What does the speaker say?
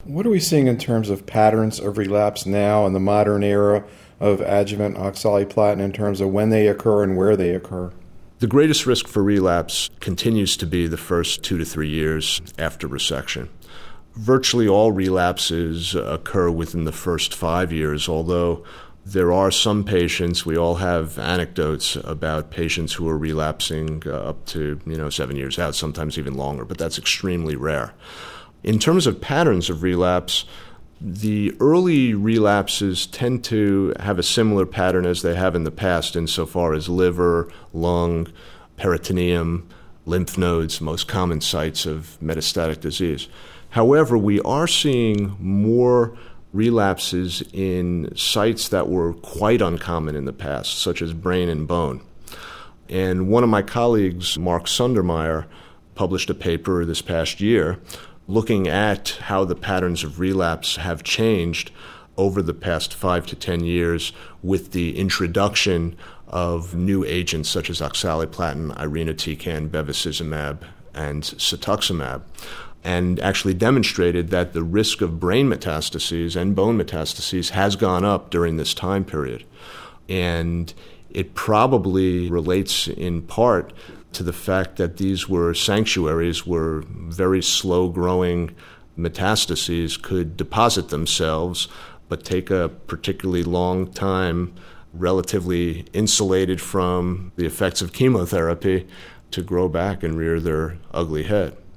What are we seeing in terms of patterns of relapse now in the modern era of adjuvant oxaliplatin in terms of when they occur and where they occur? The greatest risk for relapse continues to be the first 2 to 3 years after resection. Virtually all relapses occur within the first 5 years, although there are some patients, we all have anecdotes about patients who are relapsing up to 7 years out, sometimes even longer, but that's extremely rare. In terms of patterns of relapse, the early relapses tend to have a similar pattern as they have in the past insofar as liver, lung, peritoneum, lymph nodes, most common sites of metastatic disease. However, we are seeing more relapses in sites that were quite uncommon in the past, such as brain and bone. And one of my colleagues, Mark Sundermeyer, published a paper this past year looking at how the patterns of relapse have changed over the past 5 to 10 years with the introduction of new agents such as oxaliplatin, irinotecan, bevacizumab, and cetuximab, and actually demonstrated that the risk of brain metastases and bone metastases has gone up during this time period. And it probably relates in part to the fact that these were sanctuaries where very slow-growing metastases could deposit themselves but take a particularly long time, relatively insulated from the effects of chemotherapy, to grow back and rear their ugly head.